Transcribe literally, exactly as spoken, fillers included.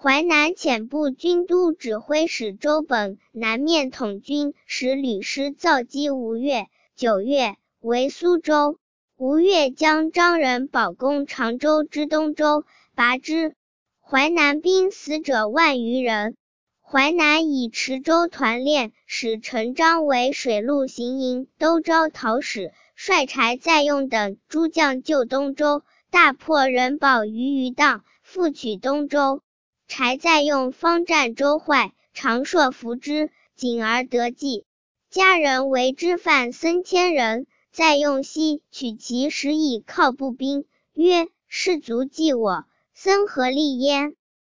淮南遣部军都指挥使周本南面统军，使吕师造击吴越。九月，为苏州。吴越将张仁保攻常州之东州，拔之。淮南兵死者万余人。淮南以池州团练，使陈章为水陆行营都招讨使，率柴载用等诸将救东州，大破仁保于余荡，复取东州。柴载用方战周坏，长硕伏之，仅而得计。家人为之犯僧千人，载用西取其时以靠步兵，曰：士卒忌我，僧何利焉？